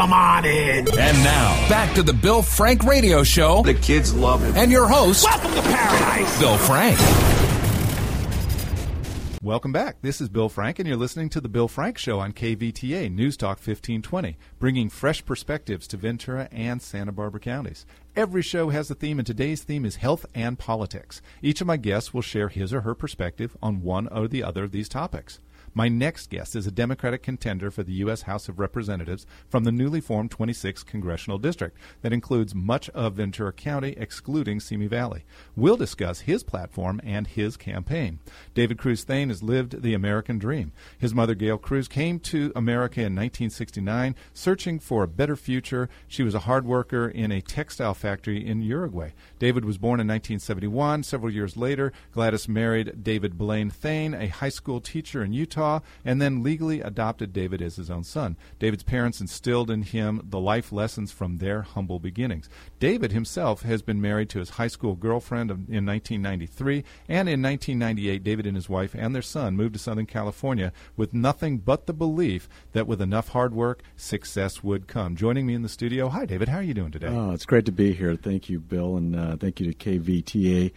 come on in. And now, back to the Bill Frank Radio Show. The kids love him. And your host, welcome to paradise, Bill Frank. Welcome back. This is Bill Frank, and you're listening to The Bill Frank Show on KVTA News Talk 1520, bringing fresh perspectives to Ventura and Santa Barbara counties. Every show has a theme, and today's theme is health and politics. Each of my guests will share his or her perspective on one or the other of these topics. My next guest is a Democratic contender for the U.S. House of Representatives from the newly formed 26th Congressional District that includes much of Ventura County, excluding Simi Valley. We'll discuss his platform and his campaign. David Cruz Thane has lived the American dream. His mother, Gail Cruz, came to America in 1969, searching for a better future. She was a hard worker in a textile factory in Uruguay. David was born in 1971. Several years later, Gladys married David Blaine Thane, a high school teacher in Utah, and then legally adopted David as his own son. David's parents instilled in him the life lessons from their humble beginnings. David himself has been married to his high school girlfriend in 1993, and in 1998, David and his wife and their son moved to Southern California with nothing but the belief that with enough hard work, success would come. Joining me in the studio, hi David, how are you doing today? Oh, it's great to be here. Thank you, Bill, and thank you to KVTA.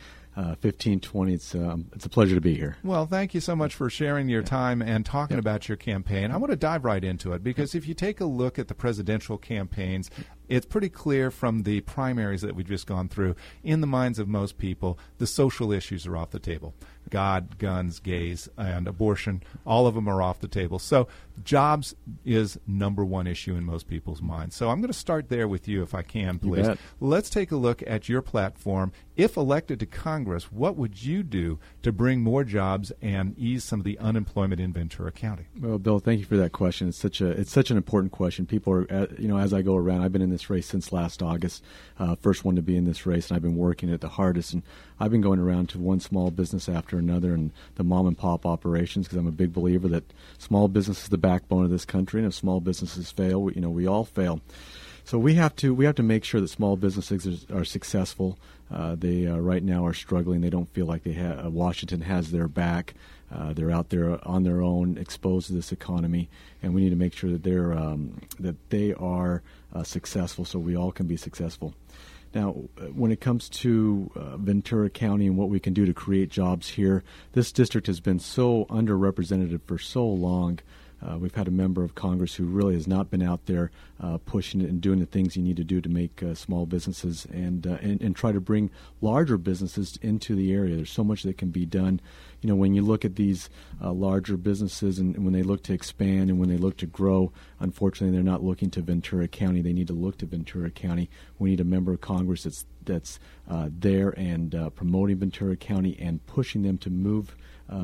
1520. It's a pleasure to be here. Well, thank you so much for sharing your time and talking about your campaign. I want to dive right into it because if you take a look at the presidential campaigns, it's pretty clear from the primaries that we've just gone through, in the minds of most people, the social issues are off the table. God, guns, gays, and abortion, all of them are off the table. So jobs is number one issue in most people's minds. So I'm going to start there with you, if I can, please. Let's take a look at your platform. If elected to Congress, what would you do to bring more jobs and ease some of the unemployment in Ventura County? Well, Bill, thank you for that question. It's such an important question. People are, as I go around, I've been in this race since last August, first one to be in this race, and I've been working it the hardest. And I've been going around to one small business after another and the mom and pop operations, because I'm a big believer that small business is the backbone of this country, and if small businesses fail, we all fail. So we have to make sure that small businesses are successful. They right now are struggling. They don't feel like Washington has their back. They're out there on their own, exposed to this economy, and we need to make sure that they are successful, so we all can be successful. Now, when it comes to Ventura County and what we can do to create jobs here, this district has been so underrepresented for so long. We've had a member of Congress who really has not been out there pushing it and doing the things you need to do to make small businesses and try to bring larger businesses into the area. There's so much that can be done. When you look at these larger businesses and when they look to expand and when they look to grow, unfortunately, they're not looking to Ventura County. They need to look to Ventura County. We need a member of Congress that's there and promoting Ventura County and pushing them to move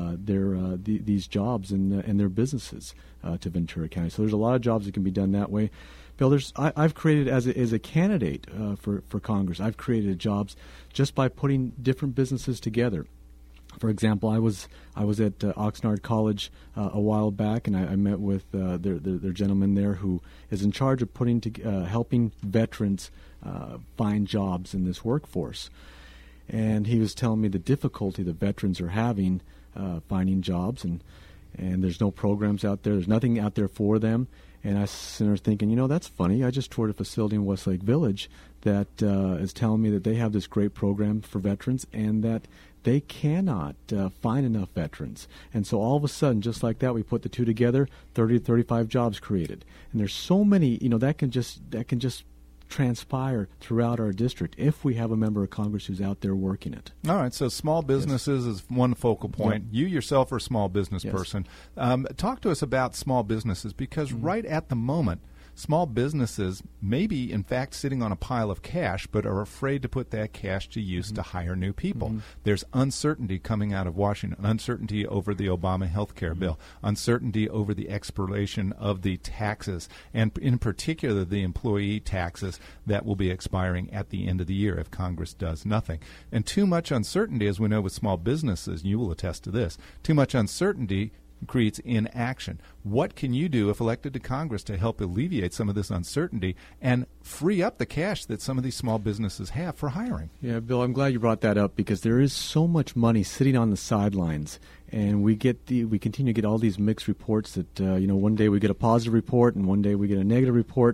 these jobs and their businesses to Ventura County. So there's a lot of jobs that can be done that way. Bill, I've created as a candidate for Congress, I've created jobs just by putting different businesses together. For example, I was at Oxnard College a while back, and I met with their gentleman there who is in charge of helping veterans find jobs in this workforce. And he was telling me the difficulty the veterans are having finding jobs, and there's no programs out there. There's nothing out there for them. And I was sitting there thinking, that's funny. I just toured a facility in Westlake Village that is telling me that they have this great program for veterans and that they cannot find enough veterans. And so all of a sudden, just like that, we put the two together, 30 to 35 jobs created. And there's so many, that can just transpire throughout our district if we have a member of Congress who's out there working it. All right, so small businesses is one focal point. Yep. You yourself are a small business person. Talk to us about small businesses, because right at the moment, small businesses may be, in fact, sitting on a pile of cash, but are afraid to put that cash to use to hire new people. There's uncertainty coming out of Washington, uncertainty over the Obama health care bill, uncertainty over the expiration of the taxes, and in particular the employee taxes that will be expiring at the end of the year if Congress does nothing. And too much uncertainty, as we know with small businesses, and you will attest to this, too much uncertainty creates inaction. What can you do if elected to Congress to help alleviate some of this uncertainty and free up the cash that some of these small businesses have for hiring? Yeah, Bill, I'm glad you brought that up, because there is so much money sitting on the sidelines, and we continue to get all these mixed reports that one day we get a positive report and one day we get a negative report.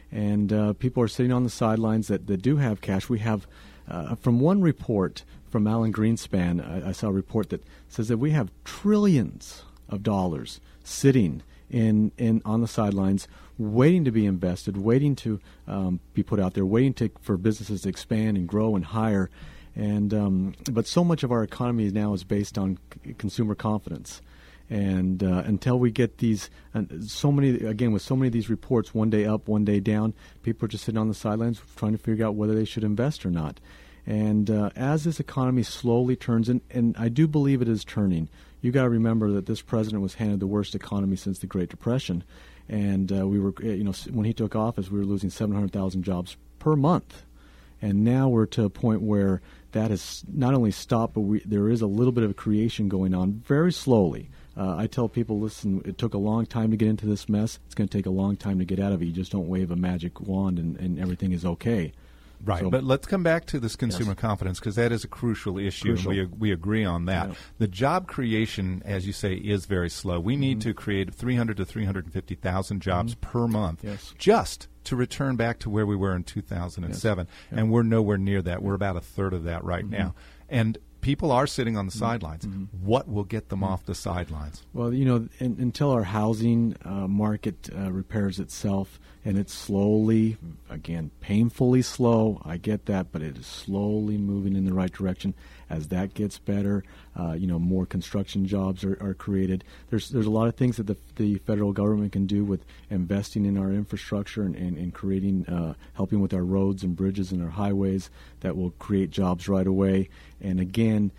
and people are sitting on the sidelines that do have cash. We have, from one report from Alan Greenspan, I saw a report that says that we have trillions of dollars sitting in on the sidelines, waiting to be invested, waiting to be put out there, waiting for businesses to expand and grow and hire. And but so much of our economy now is based on consumer confidence. And until we get these, with so many of these reports, one day up, one day down, people are just sitting on the sidelines trying to figure out whether they should invest or not. And as this economy slowly turns, and I do believe it is turning, you got to remember that this president was handed the worst economy since the Great Depression, and we were, when he took office, we were losing 700,000 jobs per month, and now we're to a point where that has not only stopped, but there is a little bit of a creation going on very slowly. I tell people, listen, it took a long time to get into this mess. It's going to take a long time to get out of it. You just don't wave a magic wand and everything is okay. Right, So, but let's come back to this consumer confidence, because that is a crucial issue, and we agree on that. Yeah. The job creation, as you say, is very slow. We need to create 300 to 350,000 jobs per month just to return back to where we were in 2007, and we're nowhere near that. We're about a third of that right now. And people are sitting on the sidelines. What will get them off the sidelines? Well, until our housing market repairs itself, and it's slowly, again, painfully slow, I get that, but it is slowly moving in the right direction. As that gets better, more construction jobs are created. There's a lot of things that the federal government can do with investing in our infrastructure and creating, helping with our roads and bridges and our highways that will create jobs right away. And again,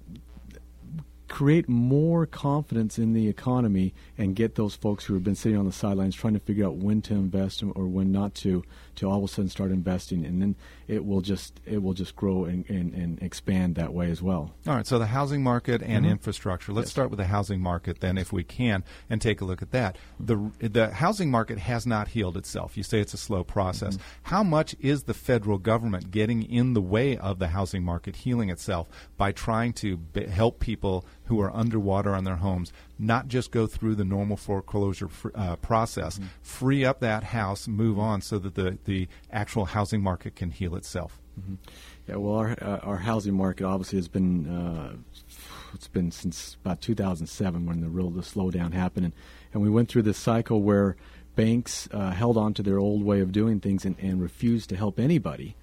create more confidence in the economy and get those folks who have been sitting on the sidelines trying to figure out when to invest or when not to all of a sudden start investing, and then it will just grow and expand that way as well. All right, so the housing market and infrastructure. Let's start with the housing market then, if we can, and take a look at that. The housing market has not healed itself. You say it's a slow process. How much is the federal government getting in the way of the housing market healing itself by trying to help people who are underwater on their homes not just go through the normal foreclosure process, free up that house, move on, so that the actual housing market can heal itself? Yeah, well, our housing market obviously has been it's been since about 2007 when the slowdown happened, and we went through this cycle where banks held on to their old way of doing things and refused to help anybody.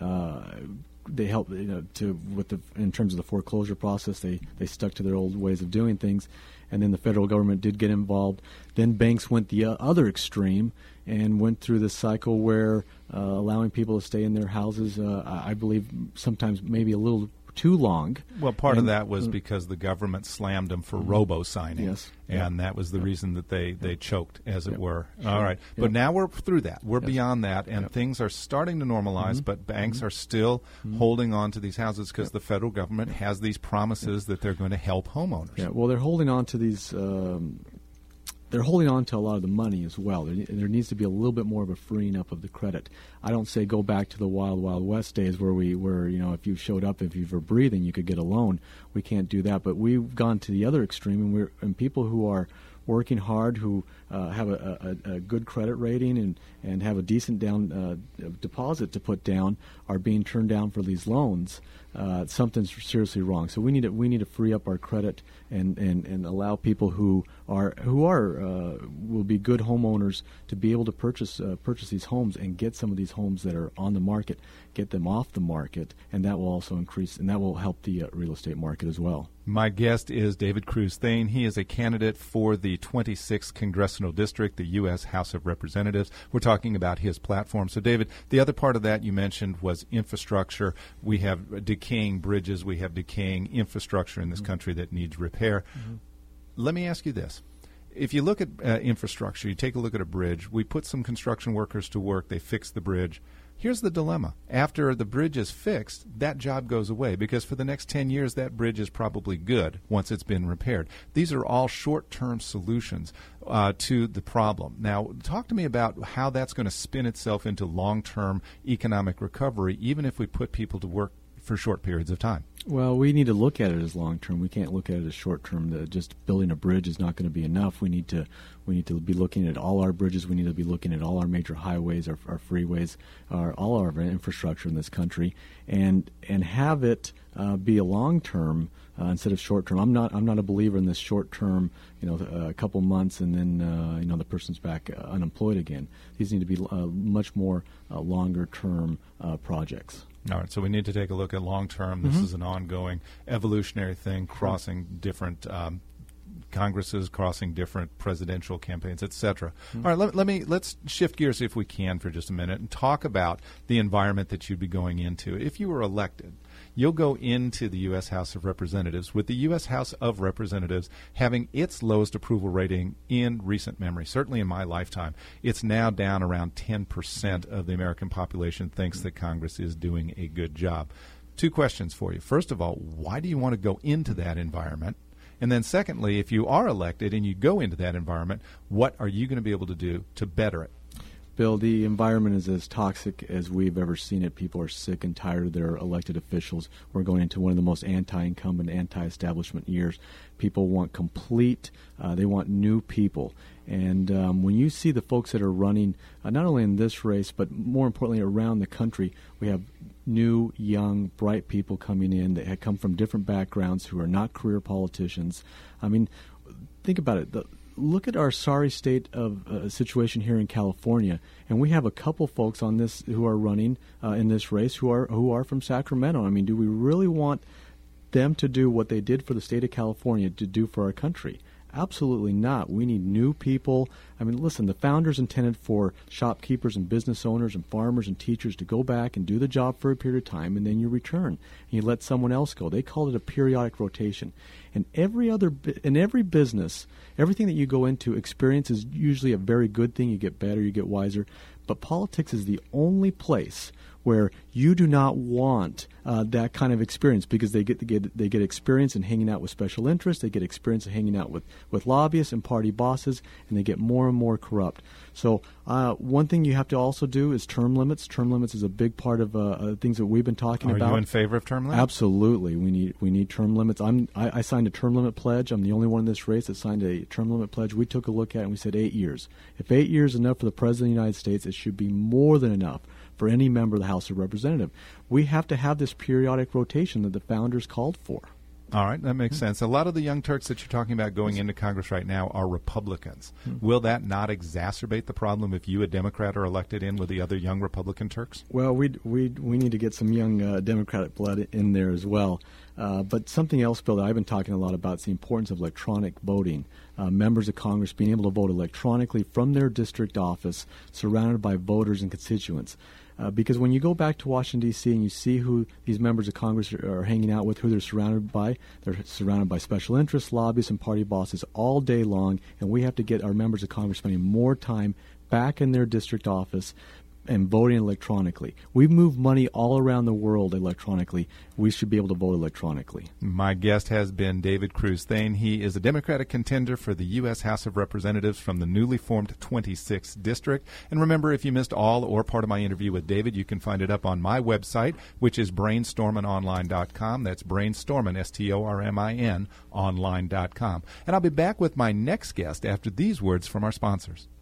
They helped in terms of the foreclosure process. They stuck to their old ways of doing things, and then the federal government did get involved. Then banks went the other extreme and went through this cycle where allowing people to stay in their houses, I believe sometimes maybe a little too long. Well, part of that was because the government slammed them for robo-signing, and that was the reason that they choked, as it were. All right, but now we're through that. We're beyond that, and things are starting to normalize, but banks are still holding on to these houses because the federal government has these promises that they're going to help homeowners. Yeah, well, they're holding on to these... they're holding on to a lot of the money as well. There needs to be a little bit more of a freeing up of the credit. I don't say go back to the Wild Wild West days where if you showed up, if you were breathing, you could get a loan. We can't do that, but we've gone to the other extreme, and people who are working hard, who have a good credit rating and have a decent down deposit to put down, are being turned down for these loans. Something's seriously wrong. So we need to free up our credit and allow people who will be good homeowners to be able to purchase these homes and get some of these homes that are on the market, get them off the market, and that will also increase and that will help the real estate market as well. My guest is David Cruz Thane. He is a candidate for the 26th Congressional District, the U.S. House of Representatives. We're talking about his platform. So, David, the other part of that you mentioned was infrastructure. We have decaying bridges. We have decaying infrastructure in this country that needs repair. Let me ask you this. If you look at infrastructure, you take a look at a bridge, we put some construction workers to work, they fix the bridge. Here's the dilemma. After the bridge is fixed, that job goes away because for the next 10 years, that bridge is probably good once it's been repaired. These are all short-term solutions to the problem. Now, talk to me about how that's going to spin itself into long-term economic recovery, even if we put people to work for short periods of time. Well, we need to look at it as long term. We can't look at it as short term. Just building a bridge is not going to be enough. We need to be looking at all our bridges. We need to be looking at all our major highways, our freeways, all our infrastructure in this country, and have it be a long term instead of short term. I'm not a believer in this short term. A couple months and then the person's back unemployed again. These need to be much more longer term projects. All right, so we need to take a look at long-term. This is an ongoing evolutionary thing, crossing different Congresses, crossing different presidential campaigns, et cetera. All right, let's shift gears if we can for just a minute and talk about the environment that you'd be going into. If you were elected, you'll go into the U.S. House of Representatives with the U.S. House of Representatives having its lowest approval rating in recent memory, certainly in my lifetime. It's now down around 10% of the American population thinks that Congress is doing a good job. Two questions for you. First of all, why do you want to go into that environment? And then secondly, if you are elected and you go into that environment, what are you going to be able to do to better it? Bill, the environment is as toxic as we've ever seen it. People are sick and tired of their elected officials. We're going into one of the most anti-incumbent, anti-establishment years. People want they want new people. And when you see the folks that are running, not only in this race, but more importantly around the country, we have new, young, bright people coming in that have come from different backgrounds who are not career politicians. I mean, think about it. Look at our sorry state of situation here in California, and we have a couple folks on this who are running in this race who are from Sacramento. I mean, do we really want them to do what they did for the state of California to do for our country? Absolutely not. We need new people. I mean, listen, the founders intended for shopkeepers and business owners and farmers and teachers to go back and do the job for a period of time, and then you return and you let someone else go. They called it a periodic rotation. And in every business, everything that you go into, experience is usually a very good thing. You get better, you get wiser. But politics is the only place where you do not want that kind of experience, because they get experience in hanging out with special interests, they get experience in hanging out with lobbyists and party bosses, and they get more and more corrupt. So one thing you have to also do is term limits. Term limits is a big part of things that we've been talking about. Are you in favor of term limits? Absolutely. We need term limits. I signed a term limit pledge. I'm the only one in this race that signed a term limit pledge. We took a look at it and we said 8 years. If 8 years is enough for the President of the United States, it should be more than enough for any member of the House of Representatives. We have to have this periodic rotation that the founders called for. All right, that makes sense. A lot of the Young Turks that you're talking about going into Congress right now are Republicans. Will that not exacerbate the problem if you, a Democrat, are elected in with the other young Republican Turks? Well, we need to get some young Democratic blood in there as well. But something else, Bill, that I've been talking a lot about is the importance of electronic voting. Members of Congress being able to vote electronically from their district office, surrounded by voters and constituents. Because when you go back to Washington, D.C., and you see who these members of Congress are hanging out with, who they're surrounded by special interests, lobbyists, and party bosses all day long, and we have to get our members of Congress spending more time back in their district office and voting electronically. We move money all around the world electronically. We should be able to vote electronically. My guest has been David Cruz Thane. He is a Democratic contender for the U.S. House of Representatives from the newly formed 26th District. And remember, if you missed all or part of my interview with David, you can find it up on my website, which is brainstorminonline.com. That's brainstormin, STORMIN, online.com. And I'll be back with my next guest after these words from our sponsors.